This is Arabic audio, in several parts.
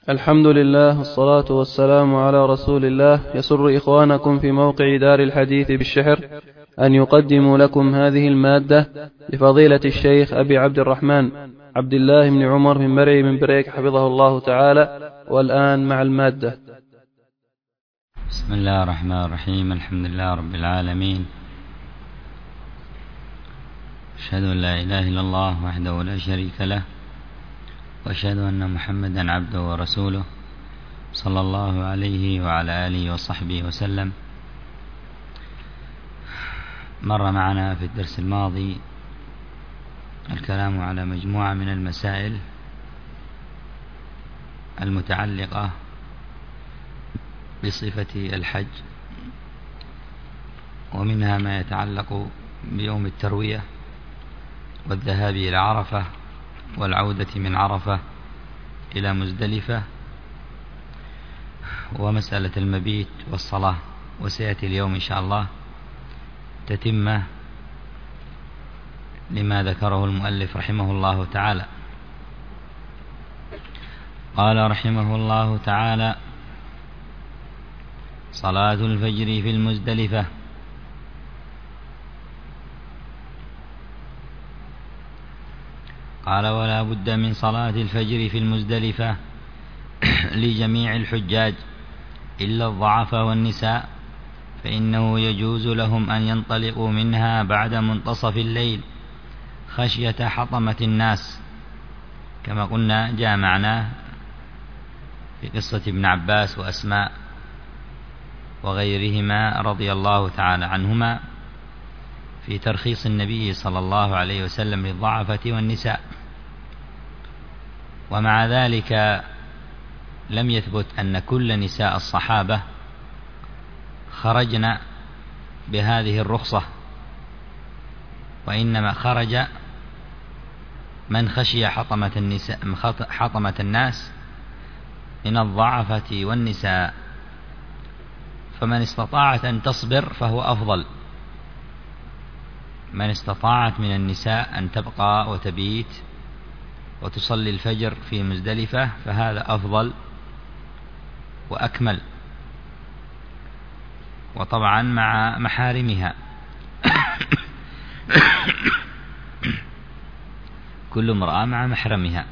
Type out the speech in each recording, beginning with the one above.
الحمد لله والصلاة والسلام على رسول الله. يسر إخوانكم في موقع دار الحديث بالشحر أن يقدموا لكم هذه المادة لفضيلة الشيخ أبي عبد الرحمن عبد الله بن عمر بن مرعي بن بريك حفظه الله تعالى. والآن مع المادة. بسم الله الرحمن الرحيم. الحمد لله رب العالمين، أشهد أن لا إله إلا الله وحده لا شريك له، وأشهد أن محمدا عبده ورسوله صلى الله عليه وعلى آله وصحبه وسلم. مر معنا في الدرس الماضي الكلام على مجموعة من المسائل المتعلقة بصفة الحج، ومنها ما يتعلق بيوم التروية والذهاب إلى عرفة والعودة من عرفة إلى مزدلفة، ومسألة المبيت والصلاة. وسيأتي اليوم إن شاء الله تتمة لما ذكره المؤلف رحمه الله تعالى. قال رحمه الله تعالى: صلاة الفجر في المزدلفة. قال: ولا بد من صلاة الفجر في المزدلفة لجميع الحجاج إلا الضعفاء والنساء، فإنه يجوز لهم أن ينطلقوا منها بعد منتصف الليل خشية حطمة الناس، كما قلنا جاء معناه في قصة ابن عباس وأسماء وغيرهما رضي الله تعالى عنهما في ترخيص النبي صلى الله عليه وسلم للضعفة والنساء. ومع ذلك لم يثبت أن كل نساء الصحابة خرجن بهذه الرخصة، وإنما خرج من خشي حطمة الناس من الضعفة والنساء، فمن استطاعت أن تصبر فهو أفضل. من استطاعت من النساء أن تبقى وتبيت وتصلي الفجر في مزدلفة فهذا أفضل وأكمل، وطبعا مع محارمها كل امرأة مع محرمها.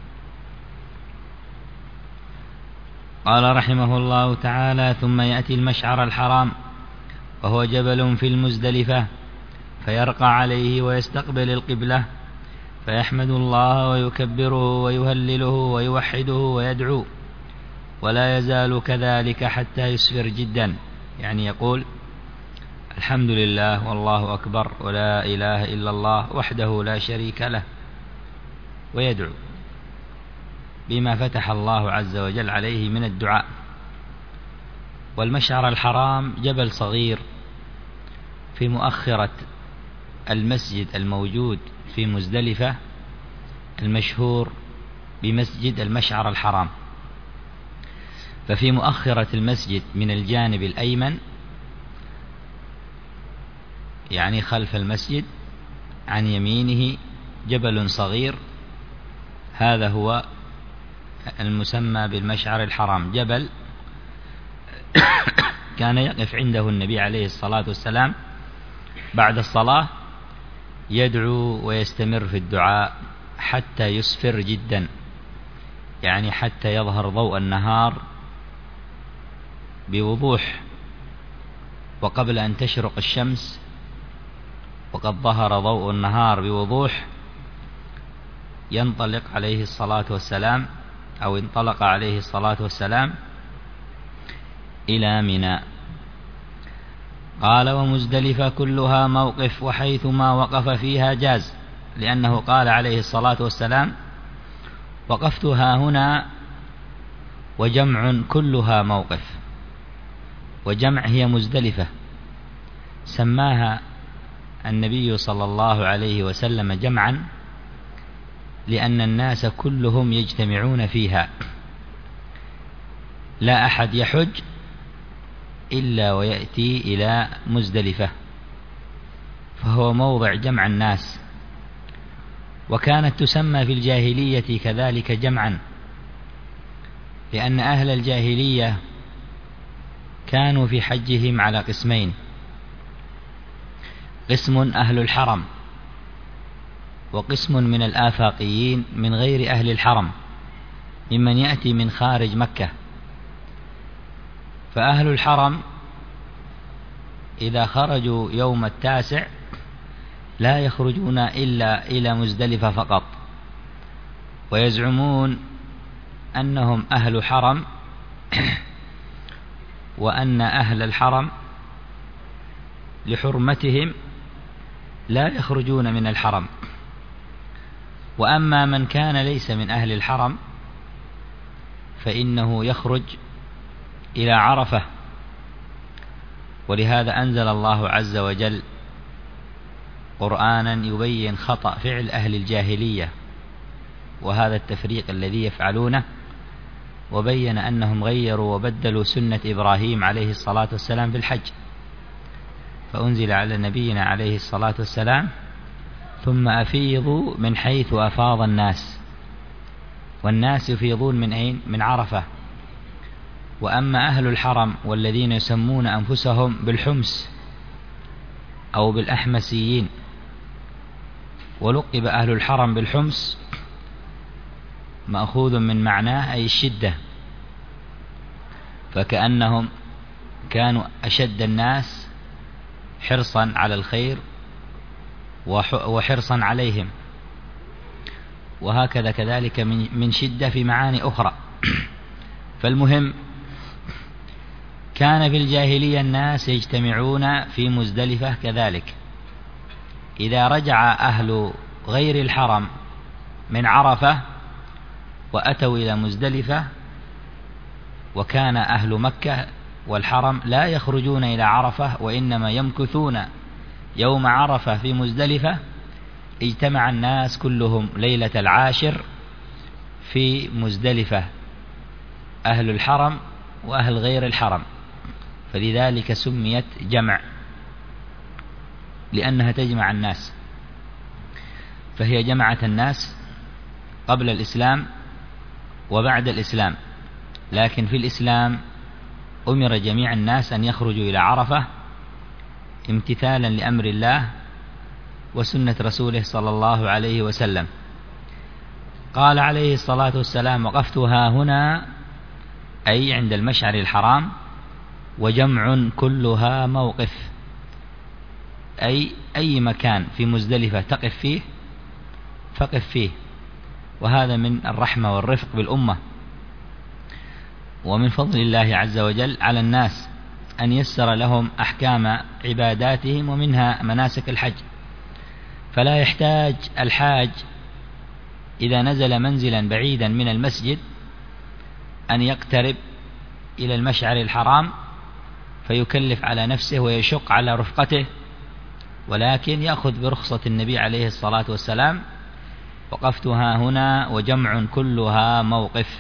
قال رحمه الله تعالى: ثم يأتي المشعر الحرام وهو جبل في المزدلفة، فيرقى عليه ويستقبل القبلة، فيحمد الله ويكبره ويهلله ويوحده ويدعو، ولا يزال كذلك حتى يسفر جدا، يعني يقول الحمد لله والله أكبر ولا إله إلا الله وحده لا شريك له، ويدعو بما فتح الله عز وجل عليه من الدعاء. والمشعر الحرام جبل صغير في مؤخرة المسجد الموجود في مزدلفة المشهور بمسجد المشعر الحرام، ففي مؤخرة المسجد من الجانب الأيمن، يعني خلف المسجد عن يمينه جبل صغير، هذا هو المسمى بالمشعر الحرام. جبل كان يقف عنده النبي عليه الصلاة والسلام بعد الصلاة يدعو ويستمر في الدعاء حتى يسفر جدا، يعني حتى يظهر ضوء النهار بوضوح، وقبل أن تشرق الشمس وقد ظهر ضوء النهار بوضوح ينطلق عليه الصلاة والسلام، أو انطلق عليه الصلاة والسلام إلى منى. قال: ومزدلفة كلها موقف، وحيثما وقف فيها جاز، لأنه قال عليه الصلاة والسلام: وقفتها هنا وجمع كلها موقف، وجمع هي مزدلفة، سماها النبي صلى الله عليه وسلم جمعا لأن الناس كلهم يجتمعون فيها، لا أحد يحج إلا ويأتي إلى مزدلفة، فهو موضع جمع الناس. وكانت تسمى في الجاهلية كذلك جمعا، لأن أهل الجاهلية كانوا في حجهم على قسمين: قسم أهل الحرم، وقسم من الآفاقيين من غير أهل الحرم ممن يأتي من خارج مكة. فأهل الحرم إذا خرجوا يوم 9 لا يخرجون إلا إلى مزدلفة فقط، ويزعمون أنهم أهل حرم، وأن أهل الحرم لحرمتهم لا يخرجون من الحرم. وأما من كان ليس من أهل الحرم فإنه يخرج إلى عرفة. ولهذا أنزل الله عز وجل قرآنا يبين خطأ فعل أهل الجاهلية وهذا التفريق الذي يفعلونه، وبين أنهم غيروا وبدلوا سنة إبراهيم عليه الصلاة والسلام في الحج. فأنزل على نبينا عليه الصلاة والسلام: ثم أفيضوا من حيث أفاض الناس. والناس يفيضون من أين؟ من عرفة. وأما أهل الحرم والذين يسمون أنفسهم بالحمس أو بالأحمسيين، ولقب أهل الحرم بالحمس مأخوذ من معناه أي الشدة، فكأنهم كانوا أشد الناس حرصا على الخير وحرصا عليهم، وهكذا كذلك من شدة في معاني أخرى. فالمهم، كان في الجاهلية الناس يجتمعون في مزدلفة كذلك. إذا رجع أهل غير الحرم من عرفة وأتوا إلى مزدلفة، وكان أهل مكة والحرم لا يخرجون إلى عرفة وإنما يمكثون يوم عرفة في مزدلفة، اجتمع الناس كلهم ليلة 10 في مزدلفة، أهل الحرم وأهل غير الحرم، فلذلك سميت جمع لأنها تجمع الناس. فهي جمعت الناس قبل الإسلام وبعد الإسلام، لكن في الإسلام أمر جميع الناس أن يخرجوا إلى عرفة امتثالا لأمر الله وسنة رسوله صلى الله عليه وسلم. قال عليه الصلاة والسلام: وقفتها هنا، أي عند المشعر الحرام، وجمع كلها موقف، أي مكان في مزدلفة تقف فيه فقف فيه. وهذا من الرحمة والرفق بالأمة، ومن فضل الله عز وجل على الناس أن يسر لهم أحكام عباداتهم ومنها مناسك الحج. فلا يحتاج الحاج إذا نزل منزلا بعيدا من المسجد أن يقترب إلى المشعر الحرام فيكلف على نفسه ويشق على رفقته، ولكن يأخذ برخصة النبي عليه الصلاة والسلام: وقفتها هنا وجمع كلها موقف.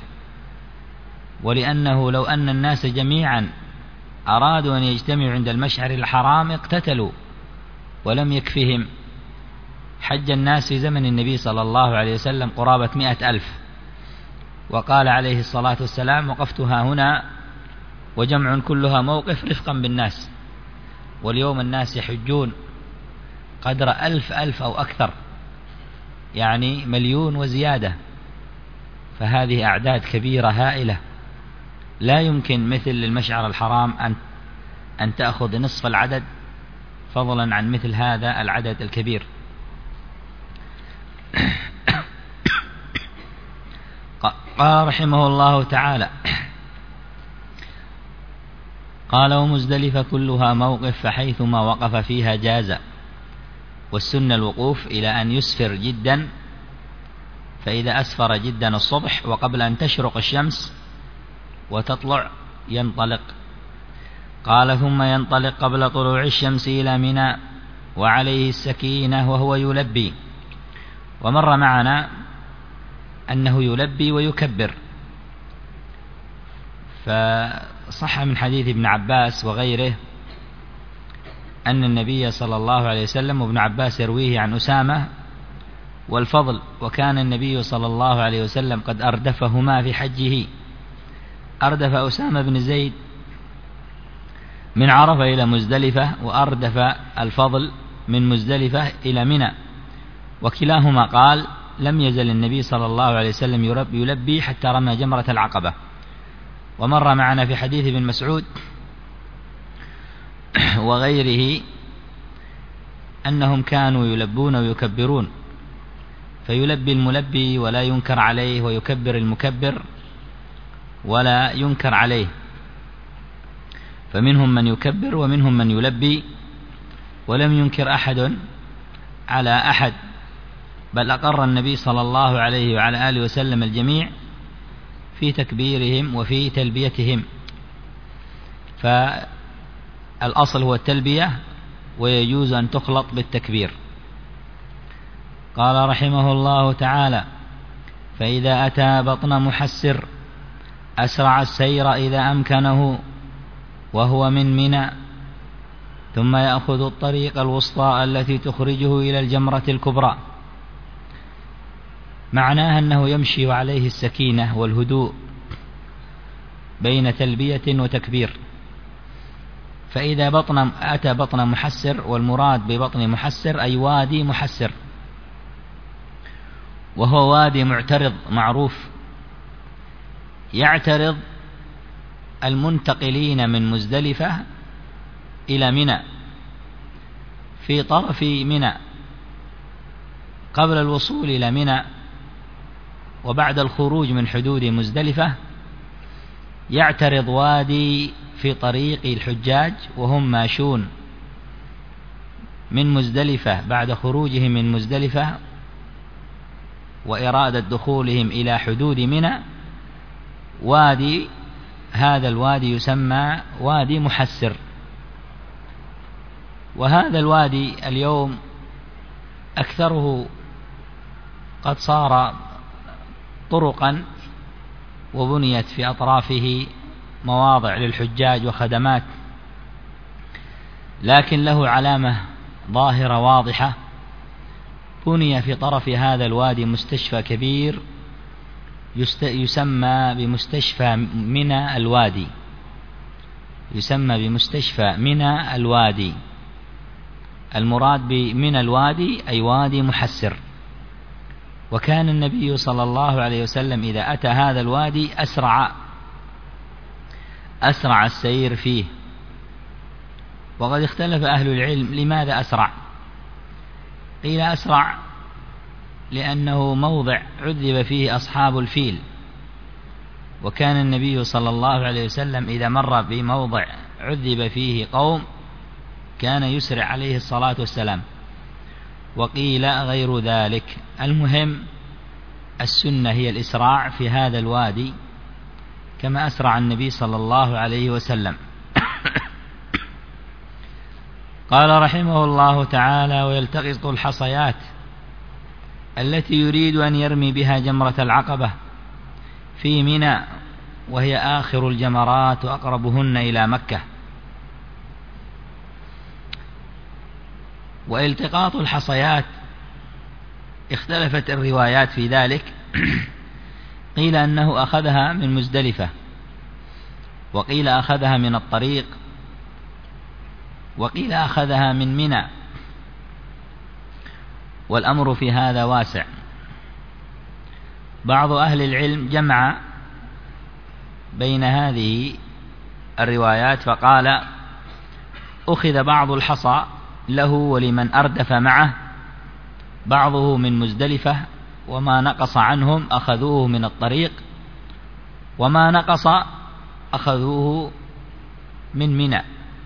ولأنه لو أن الناس جميعا أرادوا أن يجتمعوا عند المشعر الحرام اقتتلوا ولم يكفهم. حج الناس في زمن النبي صلى الله عليه وسلم قرابة 100,000، وقال عليه الصلاة والسلام: وقفتها هنا وجمع كلها موقف رفقا بالناس. واليوم الناس يحجون قدر 1000 أو أكثر، يعني 1,000,000 وزيادة. فهذه أعداد كبيرة هائلة، لا يمكن مثل المشعر الحرام أن تأخذ نصف العدد، فضلا عن مثل هذا العدد الكبير. قال رحمه الله تعالى: قال: ومزدلفة كلها موقف، فحيثما وقف فيها جاز. والسنة الوقوف إلى أن يسفر جدا، فإذا أسفر جدا الصبح وقبل أن تشرق الشمس وتطلع ينطلق. قال: ثم ينطلق قبل طلوع الشمس إلى منى وعليه السكينة وهو يلبي. ومر معنا أنه يلبي ويكبر، فصح من حديث ابن عباس وغيره أن النبي صلى الله عليه وسلم، وابن عباس يرويه عن أسامة والفضل، وكان النبي صلى الله عليه وسلم قد أردفهما في حجه، أردف أسامة بن زيد من عرفة إلى مزدلفة، وأردف الفضل من مزدلفة إلى منى، وكلاهما قال لم يزل النبي صلى الله عليه وسلم يلبي حتى رمى جمرة العقبة. ومر معنا في حديث ابن مسعود وغيره أنهم كانوا يلبون ويكبرون، فيلبي الملبي ولا ينكر عليه، ويكبر المكبر ولا ينكر عليه، فمنهم من يكبر ومنهم من يلبي، ولم ينكر أحد على أحد، بل أقر النبي صلى الله عليه وعلى آله وسلم الجميع في تكبيرهم وفي تلبيتهم. فالأصل هو التلبية، ويجوز أن تخلط بالتكبير. قال رحمه الله تعالى: فإذا أتى بطن محسر أسرع السير إذا أمكنه وهو من منى، ثم يأخذ الطريق الوسطى التي تخرجه إلى الجمرة الكبرى. معناه أنه يمشي وعليه السكينة والهدوء بين تلبية وتكبير. فإذا أتى بطن محسر، والمراد ببطن محسر أي وادي محسر، وهو وادي معترض معروف يعترض المنتقلين من مزدلفة إلى منى في طرف منى. قبل الوصول إلى منى وبعد الخروج من حدود مزدلفة يعترض وادي في طريق الحجاج وهم ماشون من مزدلفة بعد خروجهم من مزدلفة وإرادة دخولهم إلى حدود منى. هذا الوادي يسمى وادي محسر. وهذا الوادي اليوم أكثره قد صار طرقا، وبنيت في أطرافه مواضع للحجاج وخدمات، لكن له علامة ظاهرة واضحة: بني في طرف هذا الوادي مستشفى كبير يسمى بمستشفى منى الوادي، يسمى بمستشفى منى الوادي. المراد بمنى الوادي أي وادي محسر. وكان النبي صلى الله عليه وسلم إذا أتى هذا الوادي أسرع السير فيه. وقد اختلف أهل العلم لماذا أسرع. قيل أسرع لأنه موضع عذب فيه أصحاب الفيل، وكان النبي صلى الله عليه وسلم إذا مر بموضع عذب فيه قوم كان يسرع عليه الصلاة والسلام. وقيل غير ذلك. المهم السنة هي الإسراع في هذا الوادي كما أسرع النبي صلى الله عليه وسلم. قال رحمه الله تعالى: ويلتقط الحصيات التي يريد أن يرمي بها جمرة العقبة في منى، وهي آخر الجمرات وأقربهن إلى مكة. والتقاط الحصيات اختلفت الروايات في ذلك. قيل أنه أخذها من مزدلفة، وقيل أخذها من الطريق، وقيل أخذها من منى، والأمر في هذا واسع. بعض أهل العلم جمع بين هذه الروايات فقال: أخذ بعض الحصى له ولمن أردف معه، بعضه من مزدلفة، وما نقص عنهم أخذوه من الطريق، وما نقص أخذوه من منى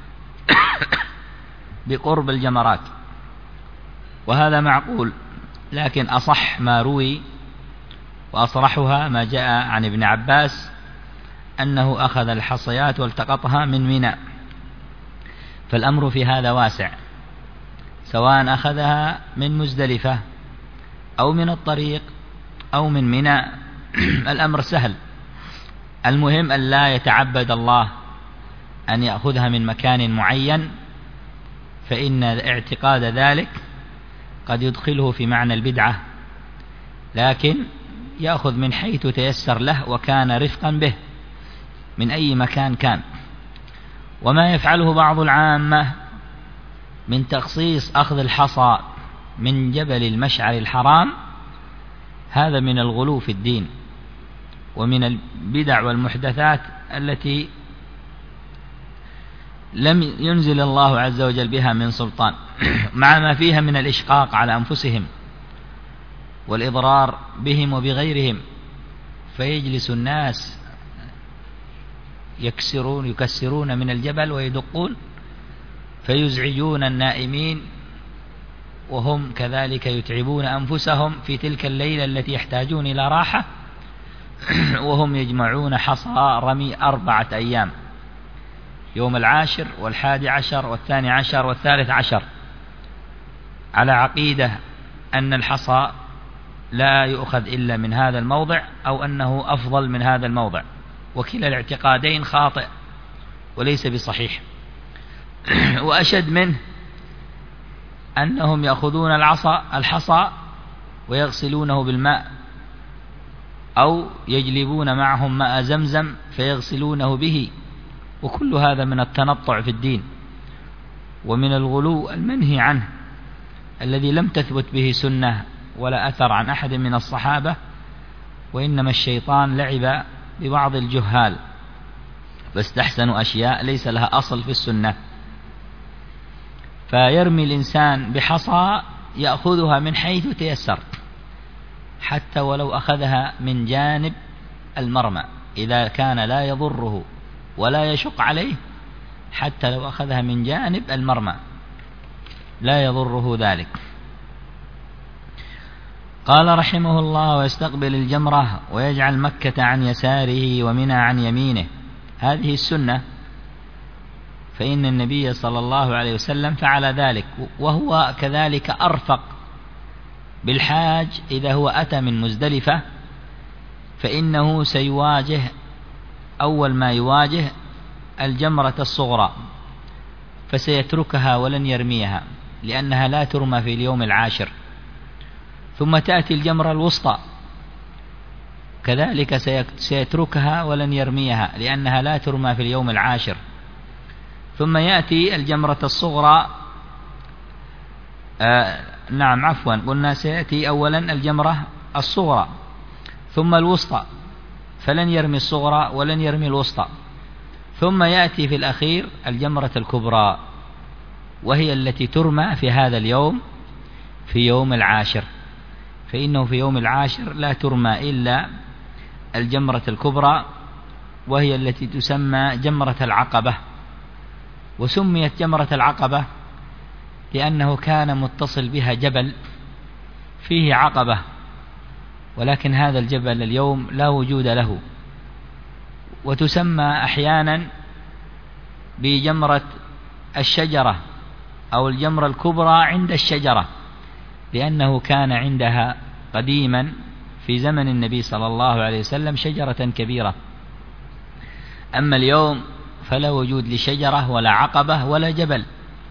بقرب الجمرات. وهذا معقول، لكن أصح ما روي وأصرحها ما جاء عن ابن عباس أنه أخذ الحصيات والتقطها من منى. فالأمر في هذا واسع، سواء أخذها من مزدلفة أو من الطريق أو من منى، الأمر سهل. المهم أن لا يتعبد الله أن يأخذها من مكان معين، فإن اعتقاد ذلك قد يدخله في معنى البدعة، لكن يأخذ من حيث تيسر له وكان رفقا به. من أي مكان كان. وما يفعله بعض العامة من تخصيص أخذ الحصى من جبل المشعر الحرام هذا من الغلو في الدين ومن البدع والمحدثات التي لم ينزل الله عز وجل بها من سلطان، مع ما فيها من الإشقاق على أنفسهم والإضرار بهم وبغيرهم. فيجلس الناس يكسرون من الجبل ويدقون فيزعجون النائمين، وهم كذلك يتعبون أنفسهم في تلك الليلة التي يحتاجون إلى راحة، وهم يجمعون حصى رمي 4 أيام، يوم 10 و11 و12 و13، على عقيدة أن الحصى لا يؤخذ إلا من هذا الموضع أو أنه أفضل من هذا الموضع، وكلا الاعتقادين خاطئ وليس بصحيح. وأشد منه أنهم يأخذون الحصى ويغسلونه بالماء أو يجلبون معهم ماء زمزم فيغسلونه به، وكل هذا من التنطع في الدين ومن الغلو المنهي عنه الذي لم تثبت به سنة ولا أثر عن أحد من الصحابة، وإنما الشيطان لعب ببعض الجهال فاستحسنوا أشياء ليس لها أصل في السنة. فيرمي الإنسان بحصى يأخذها من حيث تيسر، حتى ولو أخذها من جانب المرمى إذا كان لا يضره ولا يشق عليه، حتى لو أخذها من جانب المرمى لا يضره ذلك. قال رحمه الله: ويستقبل الجمرة ويجعل مكة عن يساره ومنى عن يمينه. هذه السنة، فإن النبي صلى الله عليه وسلم فعل ذلك، وهو كذلك أرفق بالحاج إذا هو أتى من مزدلفة، فإنه سيواجه أول ما يواجه الجمرة الصغرى، فسيتركها ولن يرميها لأنها لا ترمى في اليوم 10. ثم تأتي الجمرة الوسطى كذلك سيتركها ولن يرميها لأنها لا ترمى في اليوم 10. ثم يأتي الجمرة الصغرى، قلنا سيأتي أولا الجمرة الصغرى ثم الوسطى، فلن يرمي الصغرى ولن يرمي الوسطى. ثم يأتي في الأخير الجمرة الكبرى، وهي التي ترمى في هذا اليوم في يوم 10، فإنه في يوم 10 لا ترمى إلا الجمرة الكبرى، وهي التي تسمى جمرة العقبة. وسميت جمرة العقبة لأنه كان متصل بها جبل فيه عقبة، ولكن هذا الجبل اليوم لا وجود له. وتسمى أحيانا بجمرة الشجرة أو الجمرة الكبرى عند الشجرة، لأنه كان عندها قديما في زمن النبي صلى الله عليه وسلم شجرة كبيرة. أما اليوم فلا وجود لشجرة ولا عقبة ولا جبل.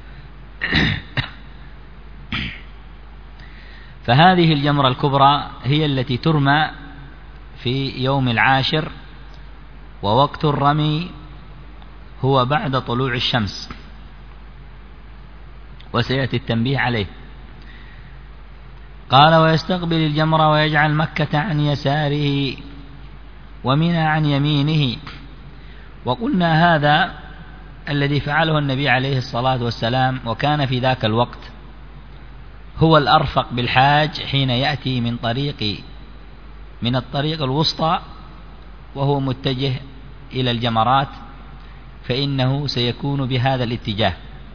فهذه الجمرة الكبرى هي التي ترمى في يوم 10، ووقت الرمي هو بعد طلوع الشمس، وسيأتي التنبيه عليه. قال: ويستقبل الجمرة ويجعل مكة عن يساره ومنى عن يمينه. وقلنا هذا الذي فعله النبي عليه الصلاة والسلام، وكان في ذاك الوقت هو الأرفق بالحاج حين يأتي من الطريق الوسطى وهو متجه إلى الجمرات، فإنه سيكون بهذا الاتجاه،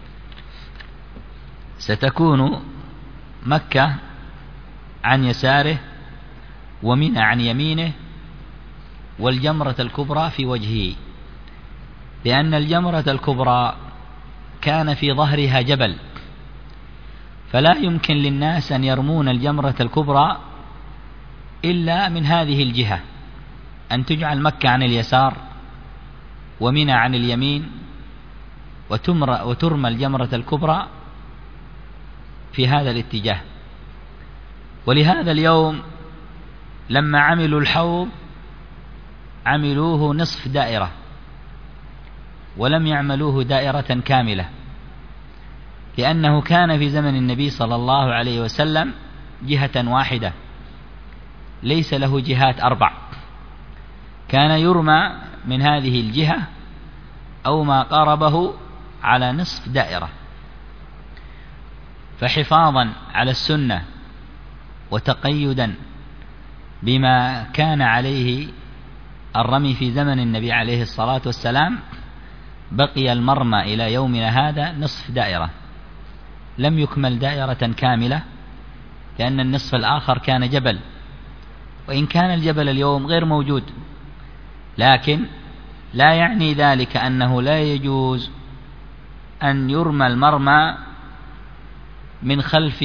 ستكون مكة عن يساره ومنى عن يمينه، والجمرة الكبرى في وجهه، لأن الجمرة الكبرى كان في ظهرها جبل، فلا يمكن للناس أن يرمون الجمرة الكبرى إلا من هذه الجهة، أن تجعل مكة عن اليسار ومنى عن اليمين، وترمى الجمرة الكبرى في هذا الاتجاه. ولهذا اليوم لما عملوا الحوض عملوه نصف دائرة، ولم يعملوه دائرة كاملة، لأنه كان في زمن النبي صلى الله عليه وسلم جهة واحدة، ليس له جهات 4، كان يرمى من هذه الجهة أو ما قاربه على نصف دائرة. فحفاظا على السنة وتقيدا بما كان عليه الرمي في زمن النبي عليه الصلاة والسلام، بقي المرمى إلى يومنا هذا نصف دائرة، لم يكمل دائرة كاملة، لأن النصف الآخر كان جبل، وإن كان الجبل اليوم غير موجود، لكن لا يعني ذلك أنه لا يجوز أن يرمى المرمى من خلف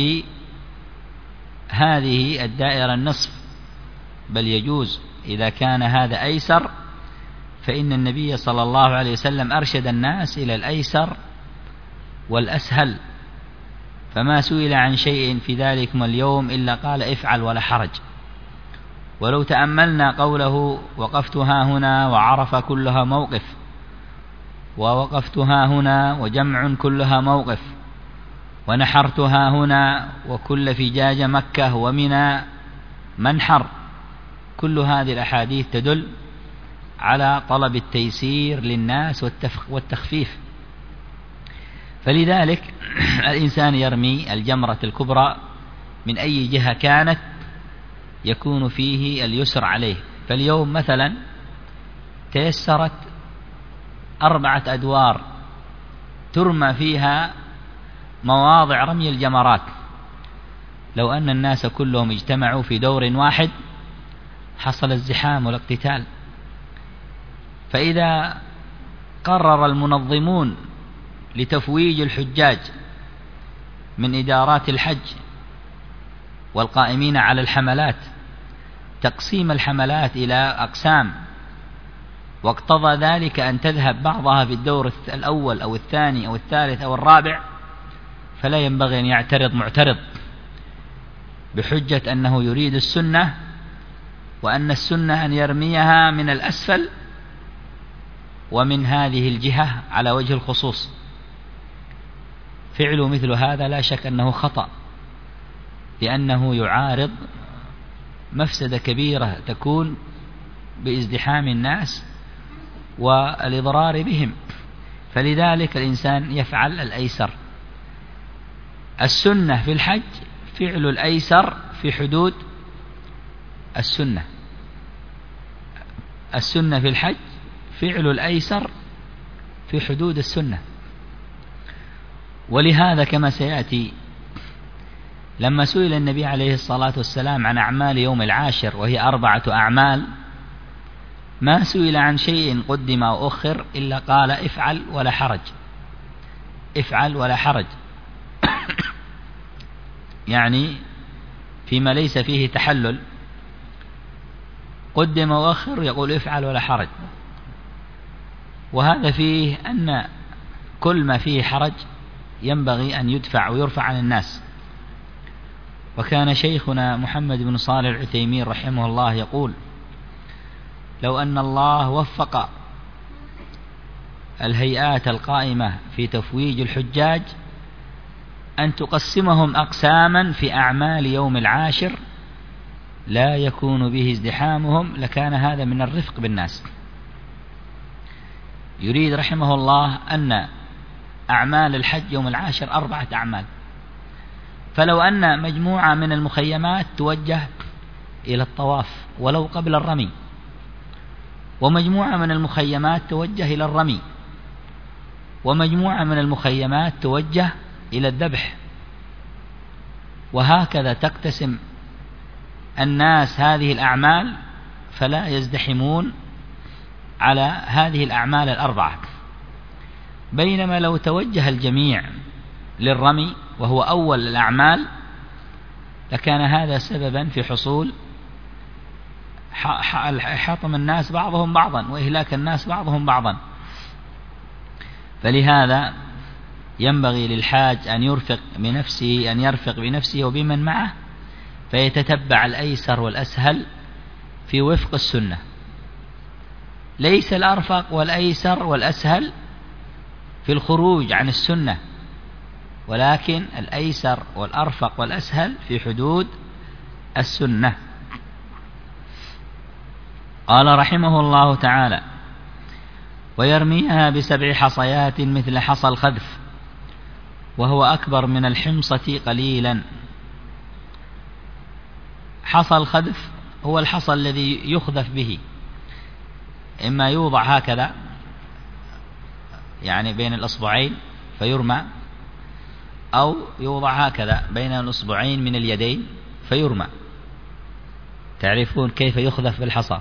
هذه الدائرة النصف، بل يجوز إذا كان هذا أيسر، فإن النبي صلى الله عليه وسلم أرشد الناس إلى الأيسر والأسهل، فما سئل عن شيء في ذلك اليوم إلا قال افعل ولا حرج. ولو تأملنا قوله وقفت ها هنا وعرف كلها موقف، ووقفت ها هنا وجمع كلها موقف، ونحرت ها هنا وكل فجاج مكة ومنى منحر، كل هذه الأحاديث تدل على طلب التيسير للناس والتخفيف. فلذلك الإنسان يرمي الجمرة الكبرى من أي جهة كانت يكون فيه اليسر عليه. فاليوم مثلا تيسرت 4 أدوار ترمى فيها مواضع رمي الجمرات، لو أن الناس كلهم اجتمعوا في دور واحد حصل الزحام والاقتتال. فإذا قرر المنظمون لتفويج الحجاج من إدارات الحج والقائمين على الحملات تقسيم الحملات إلى أقسام، واقتضى ذلك أن تذهب بعضها في الدور الأول أو الثاني أو الثالث أو الرابع، فلا ينبغي أن يعترض معترض بحجة أنه يريد السنة، وأن السنة أن يرميها من الأسفل ومن هذه الجهة على وجه الخصوص. فعل مثل هذا لا شك أنه خطأ، لأنه يعارض مفسدة كبيرة تكون بازدحام الناس والإضرار بهم. فلذلك الإنسان يفعل الأيسر. السنة في الحج فعل الأيسر في حدود السنة. السنة في الحج فعل الأيسر في حدود السنة. ولهذا كما سيأتي لما سئل النبي عليه الصلاة والسلام عن أعمال يوم العاشر وهي 4 أعمال، ما سئل عن شيء قدم أو أخر إلا قال افعل ولا حرج، افعل ولا حرج. يعني فيما ليس فيه تحلل قدم وأخر يقول افعل ولا حرج. وهذا فيه أن كل ما فيه حرج ينبغي أن يدفع ويرفع عن الناس. وكان شيخنا محمد بن صالح العثيمين رحمه الله يقول لو أن الله وفق الهيئات القائمة في تفويج الحجاج أن تقسمهم أقساما في أعمال يوم العاشر لا يكون به ازدحامهم لكان هذا من الرفق بالناس. يريد رحمه الله أن أعمال الحج يوم العاشر 4 أعمال، فلو أن مجموعة من المخيمات توجه إلى الطواف ولو قبل الرمي، ومجموعة من المخيمات توجه إلى الرمي، ومجموعة من المخيمات توجه إلى الذبح، وهكذا تقتسم الناس هذه الأعمال فلا يزدحمون على هذه الأعمال 4. بينما لو توجه الجميع للرمي وهو أول الأعمال لكان هذا سببا في حصول حطم الناس بعضهم بعضا وإهلاك الناس بعضهم بعضا. فلهذا ينبغي للحاج أن يرفق بنفسه وبمن معه، فيتتبع الأيسر والأسهل في وفق السنة. ليس الأرفق والأيسر والأسهل في الخروج عن السنة، ولكن الأيسر والأرفق والأسهل في حدود السنة. قال رحمه الله تعالى: ويرميها ب7 حصيات مثل حصى الخذف، وهو أكبر من الحمصة قليلا. حصى الخذف هو الحصى الذي يخذف به، إما يوضع هكذا يعني بين الأصبعين فيرمى، أو يوضع هكذا بين الأصبعين من اليدين فيرمى. تعرفون كيف يخذف بالحصى؟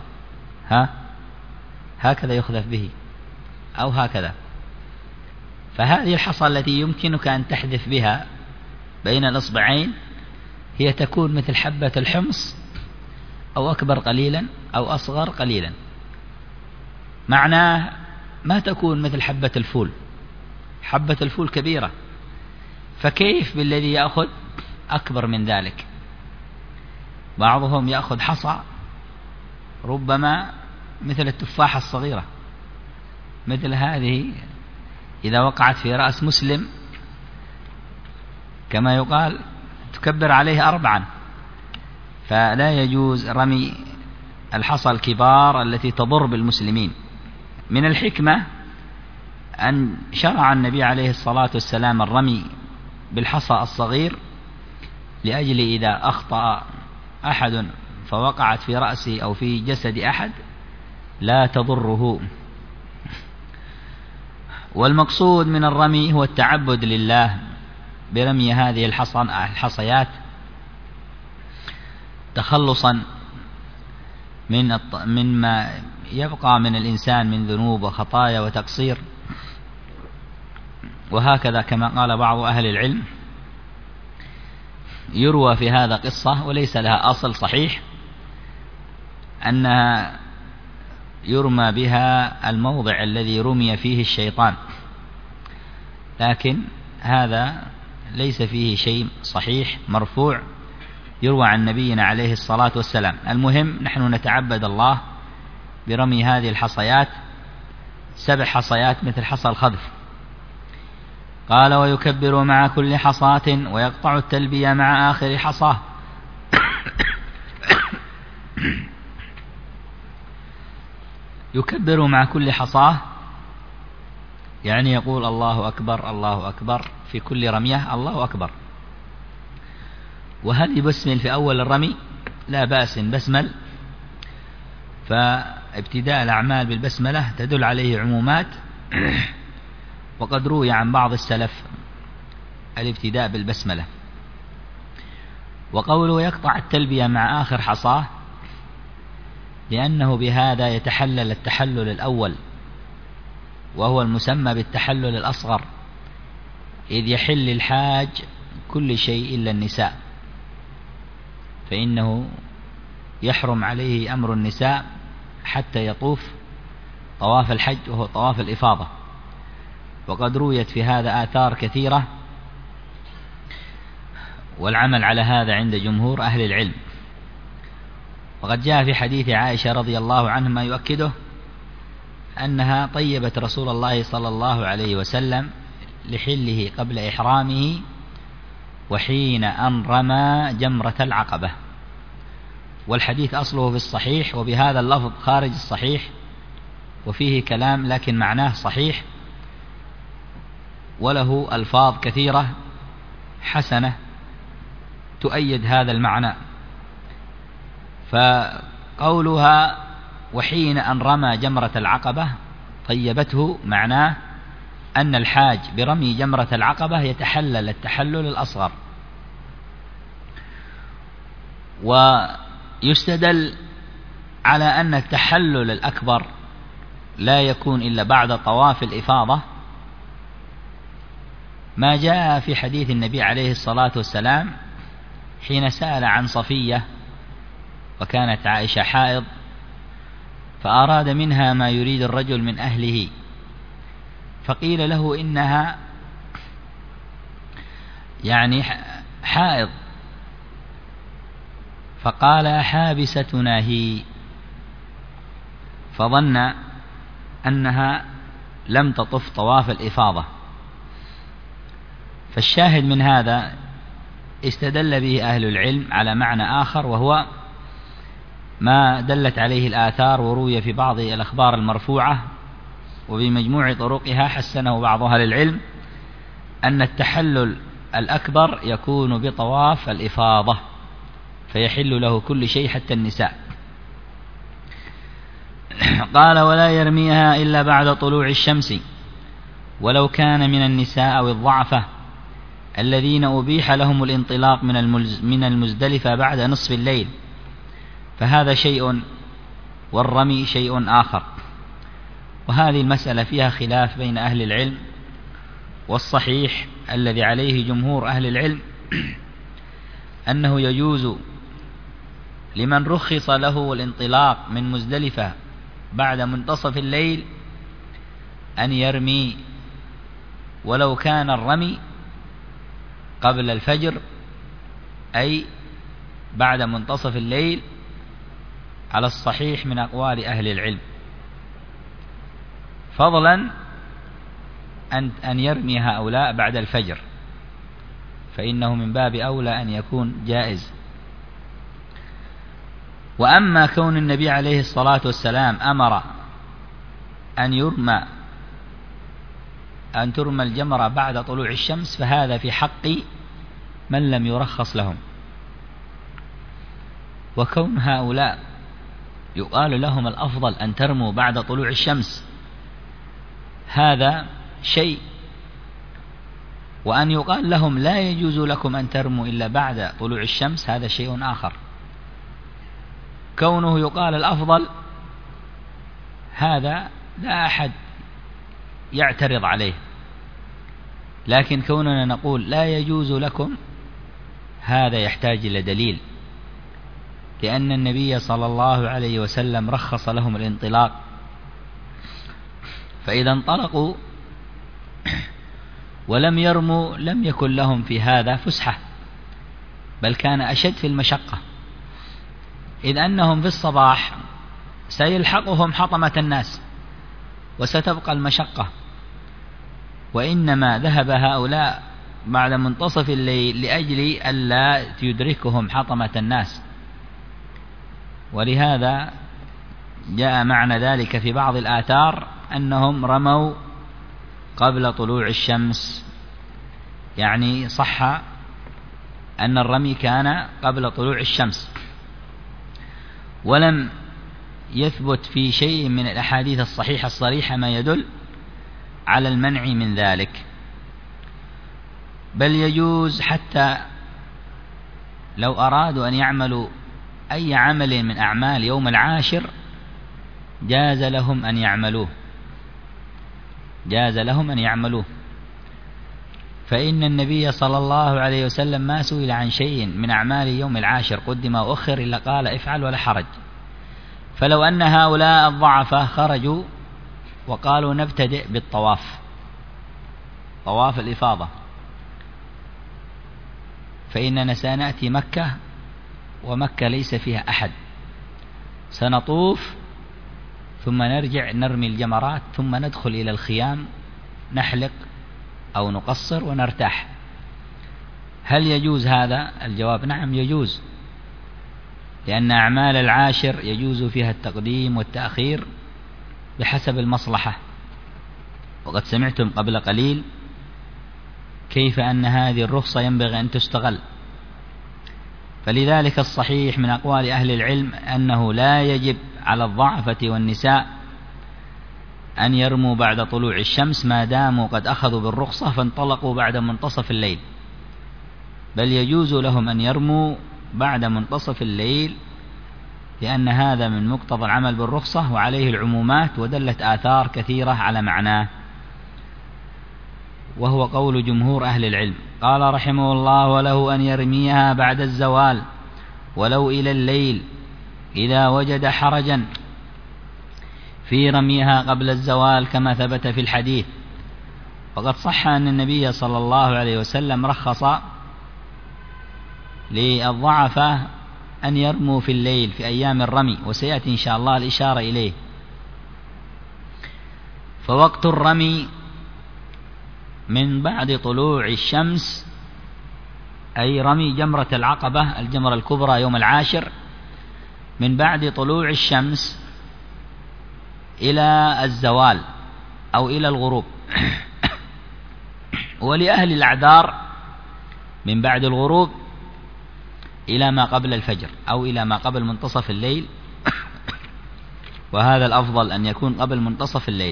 هكذا يخذف به، أو هكذا. فهذه الحصى التي يمكنك أن تحذف بها بين الأصبعين هي تكون مثل حبة الحمص، أو أكبر قليلا أو أصغر قليلا. معناه ما تكون مثل حبة الفول. حبة الفول كبيرة، فكيف بالذي يأخذ أكبر من ذلك؟ بعضهم يأخذ حصى ربما مثل التفاحة الصغيرة، مثل هذه إذا وقعت في رأس مسلم كما يقال تكبر عليه 4. فلا يجوز رمي الحصى الكبار التي تضر بالمسلمين. من الحكمة أن شرع النبي عليه الصلاة والسلام الرمي بالحصى الصغير، لأجل إذا أخطأ أحد فوقعت في رأسه أو في جسد أحد لا تضره. والمقصود من الرمي هو التعبد لله برمي هذه الحصيات تخلصا مما يبقى من الإنسان من ذنوب وخطايا وتقصير. وهكذا كما قال بعض أهل العلم، يروى في هذا قصة وليس لها أصل صحيح، أنها يرمى بها الموضع الذي رمي فيه الشيطان، لكن هذا ليس فيه شيء صحيح مرفوع يروى عن نبينا عليه الصلاة والسلام. المهم نحن نتعبد الله برمي هذه الحصيات، 7 حصيات مثل حصى الخذف. قال: ويكبر مع كل حصاة ويقطع التلبية مع آخر حصاه. يكبر مع كل حصاه يعني يقول الله أكبر الله أكبر في كل رمية، الله أكبر. وهل يبسمل في أول الرمي؟ لا بأس بسمل، فابتداء الأعمال بالبسملة تدل عليه عمومات، وقد روي عن بعض السلف الابتداء بالبسملة. وقوله يقطع التلبية مع آخر حصاه لأنه بهذا يتحلل التحلل الأول، وهو المسمى بالتحلل الأصغر، إذ يحل الحاج كل شيء إلا النساء، فإنه يحرم عليه أمر النساء حتى يطوف طواف الحج وهو طواف الإفاضة. وقد رويت في هذا آثار كثيرة، والعمل على هذا عند جمهور أهل العلم. وقد جاء في حديث عائشة رضي الله عنها ما يؤكده أنها طيبت رسول الله صلى الله عليه وسلم لحله قبل إحرامه وحين أن رمى جمرة العقبة. والحديث أصله في الصحيح، وبهذا اللفظ خارج الصحيح وفيه كلام، لكن معناه صحيح، وله ألفاظ كثيرة حسنة تؤيد هذا المعنى. فقولها وحين أن رمى جمرة العقبة طيبته معناه أن الحاج برمي جمرة العقبة يتحلل التحلل الأصغر. ويستدل على أن التحلل الأكبر لا يكون إلا بعد طواف الإفاضة ما جاء في حديث النبي عليه الصلاة والسلام حين سأل عن صفية، وكانت عائشة حائض، فأراد منها ما يريد الرجل من أهله، فقيل له إنها يعني حائض، فقال حابستنا هي، فظن أنها لم تطف طواف الإفاضة، فالشاهد من هذا استدل به أهل العلم على معنى آخر، وهو ما دلت عليه الآثار وروي في بعض الأخبار المرفوعة وبمجموع طرقها حسنه بعض أهل العلم، أن التحلل الأكبر يكون بطواف الإفاضة، فيحل له كل شيء حتى النساء. قال: ولا يرميها إلا بعد طلوع الشمس، ولو كان من النساء أو الضعفة الذين أبيح لهم الانطلاق من المزدلفة بعد نصف الليل، فهذا شيء والرمي شيء آخر. وهذه المسألة فيها خلاف بين أهل العلم، والصحيح الذي عليه جمهور أهل العلم أنه يجوز لمن رخص له الانطلاق من مزدلفة بعد منتصف الليل أن يرمي، ولو كان الرمي قبل الفجر، أي بعد منتصف الليل، على الصحيح من أقوال أهل العلم، فضلا أن يرمي هؤلاء بعد الفجر، فإنه من باب أولى أن يكون جائز. وأما كون النبي عليه الصلاة والسلام أمر أن ترمى الجمرة بعد طلوع الشمس، فهذا في حق من لم يرخص لهم. وكون هؤلاء يقال لهم الأفضل أن ترموا بعد طلوع الشمس هذا شيء، وأن يقال لهم لا يجوز لكم أن ترموا إلا بعد طلوع الشمس هذا شيء آخر. كونه يقال الأفضل هذا لا أحد يعترض عليه، لكن كوننا نقول لا يجوز لكم هذا يحتاج إلى دليل، لأن النبي صلى الله عليه وسلم رخص لهم الانطلاق، فإذا انطلقوا ولم يرموا لم يكن لهم في هذا فسحة، بل كان أشد في المشقة، إذ أنهم في الصباح سيلحقهم حطمة الناس وستبقى المشقة، وإنما ذهب هؤلاء بعد منتصف الليل لأجل ألا يدركهم حطمة الناس. ولهذا جاء معنى ذلك في بعض الآثار أنهم رموا قبل طلوع الشمس، يعني صح أن الرمي كان قبل طلوع الشمس، ولم يثبت في شيء من الأحاديث الصحيحة الصريحة ما يدل على المنع من ذلك، بل يجوز حتى لو أرادوا أن يعملوا أي عمل من أعمال يوم العاشر جاز لهم أن يعملوه، فإن النبي صلى الله عليه وسلم ما سئل عن شيء من أعمال يوم العاشر قدم وأخر إلا قال افعل ولا حرج. فلو أن هؤلاء الضعفاء خرجوا وقالوا نبتدئ بالطواف، طواف الإفاضة، فإننا سنأتي مكة ومكة ليس فيها أحد، سنطوف ثم نرجع نرمي الجمرات ثم ندخل إلى الخيام نحلق أو نقصر ونرتاح. هل يجوز هذا؟ الجواب نعم يجوز، لأن أعمال العاشر يجوز فيها التقديم والتأخير بحسب المصلحة، وقد سمعتم قبل قليل كيف أن هذه الرخصة ينبغي أن تستغل. فلذلك الصحيح من أقوال أهل العلم أنه لا يجب على الضعفة والنساء أن يرموا بعد طلوع الشمس ما داموا قد أخذوا بالرخصة فانطلقوا بعد منتصف الليل، بل يجوز لهم أن يرموا بعد منتصف الليل، لأن هذا من مقتضى العمل بالرخصة وعليه العمومات، ودلت آثار كثيرة على معناه، وهو قول جمهور أهل العلم. قال رحمه الله: وله أن يرميها بعد الزوال ولو إلى الليل إذا وجد حرجا في رميها قبل الزوال كما ثبت في الحديث. وقد صح أن النبي صلى الله عليه وسلم رخص للضعفاء أن يرموا في الليل في أيام الرمي، وسيأتي إن شاء الله الإشارة إليه. فوقت الرمي من بعد طلوع الشمس، أي رمي جمرة العقبة الجمرة الكبرى يوم 10 من بعد طلوع الشمس إلى الزوال أو إلى الغروب. ولأهل الأعذار من بعد الغروب إلى ما قبل الفجر أو إلى ما قبل منتصف الليل، وهذا الأفضل أن يكون قبل منتصف الليل.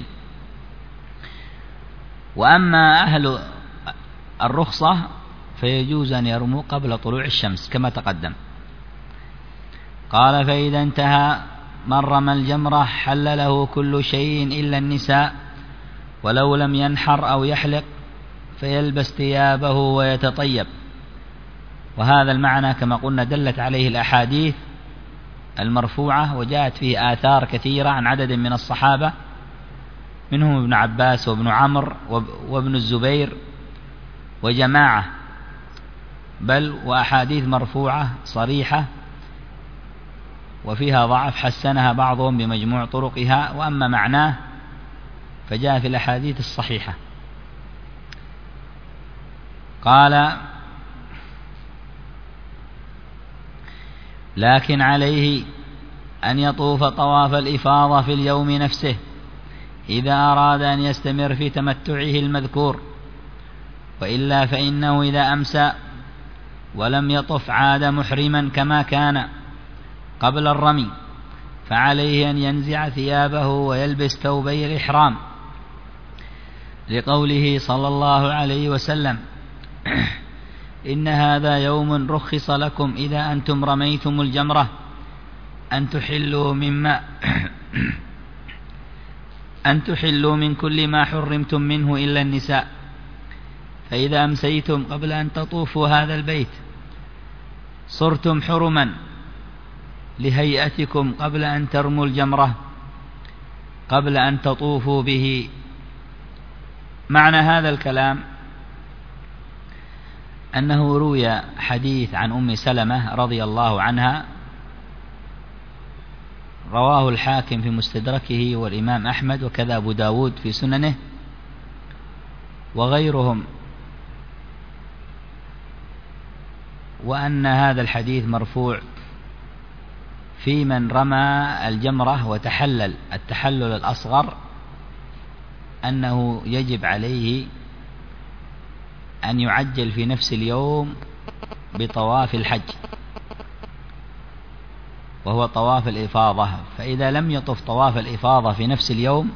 وأما أهل الرخصة فيجوز أن يرموا قبل طلوع الشمس كما تقدم. قال: فإذا انتهى من رمى الجمرة حل له كل شيء إلا النساء، ولو لم ينحر أو يحلق فيلبس ثيابه ويتطيب. وهذا المعنى كما قلنا دلت عليه الأحاديث المرفوعة، وجاءت فيه آثار كثيرة عن عدد من الصحابة، منهم ابن عباس وابن عمرو وابن الزبير وجماعة، بل وأحاديث مرفوعة صريحة وفيها ضعف حسنها بعضهم بمجموع طرقها، وأما معناه فجاء في الأحاديث الصحيحة. قال: لكن عليه أن يطوف طواف الإفاضة في اليوم نفسه إذا أراد أن يستمر في تمتعه المذكور، وإلا فإنه إذا أمسى ولم يطف عاد محرما كما كان قبل الرمي، فعليه أن ينزع ثيابه ويلبس ثوبي الإحرام، لقوله صلى الله عليه وسلم: إن هذا يوم رخص لكم إذا أنتم رميتم الجمرة أن تحلوا من كل ما حرمتم منه إلا النساء، فإذا أمسيتم قبل أن تطوفوا هذا البيت صرتم حرما لهيئتكم قبل أن ترموا الجمرة قبل أن تطوفوا به. معنى هذا الكلام أنه روي حديث عن أم سلمة رضي الله عنها، رواه الحاكم في مستدركه والإمام أحمد وكذا أبو داود في سننه وغيرهم، وأن هذا الحديث مرفوع في من رمى الجمرة وتحلل التحلل الأصغر، أنه يجب عليه أن يعجل في نفس اليوم بطواف الحج وهو طواف الإفاضة، فإذا لم يطف طواف الإفاضة في نفس اليوم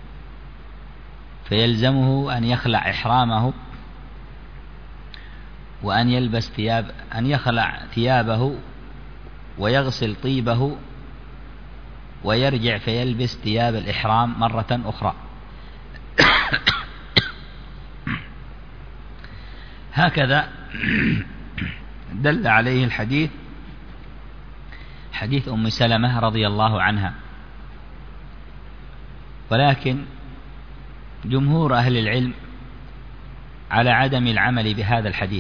فيلزمه أن يخلع إحرامه وأن يلبس يخلع ثيابه ويغسل طيبه ويرجع فيلبس ثياب الإحرام مرة أخرى. هكذا دل عليه الحديث، حديث أم سلمة رضي الله عنها. ولكن جمهور أهل العلم على عدم العمل بهذا الحديث،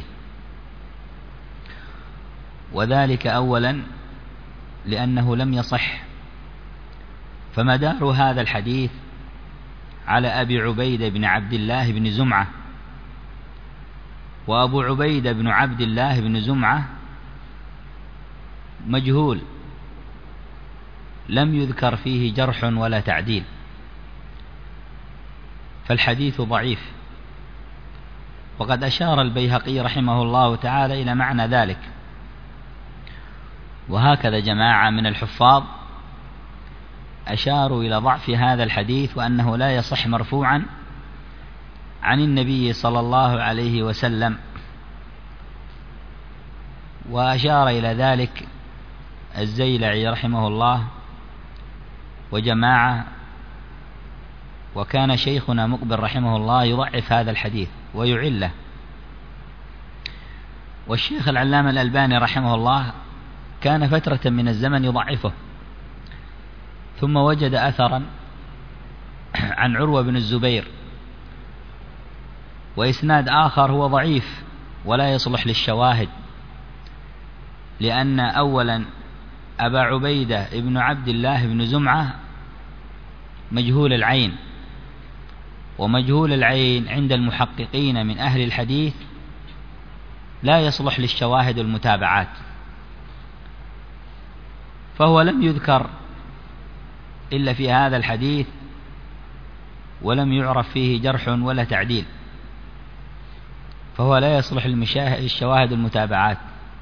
وذلك أولا لأنه لم يصح، فمدار هذا الحديث على أبي عبيدة بن عبد الله بن زمعة، وأبو عبيدة بن عبد الله بن زمعة مجهول لم يذكر فيه جرح ولا تعديل، فالحديث ضعيف. وقد أشار البيهقي رحمه الله تعالى إلى معنى ذلك، وهكذا جماعة من الحفاظ أشاروا إلى ضعف هذا الحديث وأنه لا يصح مرفوعا عن النبي صلى الله عليه وسلم، وأشار إلى ذلك الزيلعي رحمه الله وجماعة، وكان شيخنا مقبل رحمه الله يضعف هذا الحديث ويعله، والشيخ العلامة الألباني رحمه الله كان فترة من الزمن يضعفه، ثم وجد أثرا عن عروة بن الزبير وإسناد آخر هو ضعيف ولا يصلح للشواهد، لأن أولا أبا عبيدة ابن عبد الله بن زمعة مجهول العين، ومجهول العين عند المحققين من أهل الحديث لا يصلح للشواهد والمتابعات، فهو لم يذكر إلا في هذا الحديث ولم يعرف فيه جرح ولا تعديل، فهو لا يصلح للشواهد والمتابعات.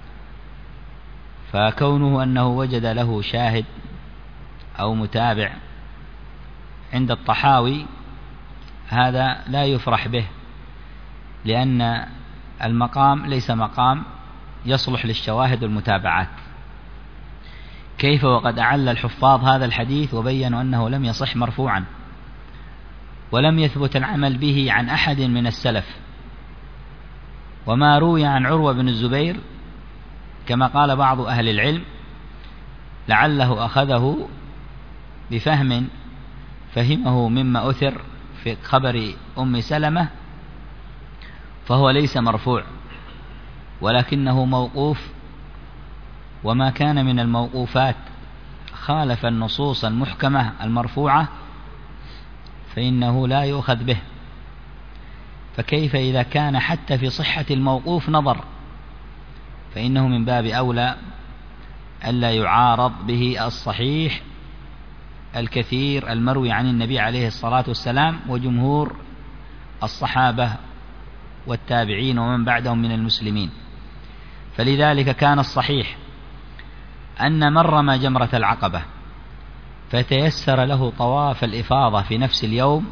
فكونه أنه وجد له شاهد أو متابع عند الطحاوي هذا لا يفرح به، لأن المقام ليس مقام يصلح للشواهد والمتابعات. كيف وقد أعل الحفاظ هذا الحديث وبينوا أنه لم يصح مرفوعا، ولم يثبت العمل به عن أحد من السلف. وما روي عن عروة بن الزبير كما قال بعض أهل العلم لعله أخذه بفهم فهمه مما أثر في خبر أم سلمة، فهو ليس مرفوع ولكنه موقوف، وما كان من الموقوفات خالف النصوص المحكمة المرفوعة فإنه لا يؤخذ به. فكيف إذا كان حتى في صحة الموقوف نظر، فإنه من باب أولى ألا يعارض به الصحيح الكثير المروي عن النبي عليه الصلاة والسلام وجمهور الصحابة والتابعين ومن بعدهم من المسلمين. فلذلك كان الصحيح أن من رمى جمرة العقبة فتيسر له طواف الإفاضة في نفس اليوم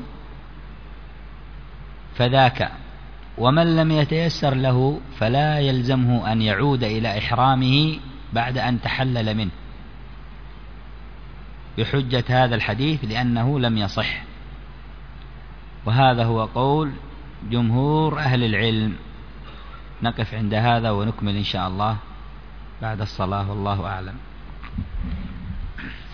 فذاك، ومن لم يتيسر له فلا يلزمه أن يعود إلى إحرامه بعد أن تحلل منه بحجة هذا الحديث لأنه لم يصح. وهذا هو قول جمهور أهل العلم. نقف عند هذا ونكمل إن شاء الله بعد الصلاة، والله أعلم.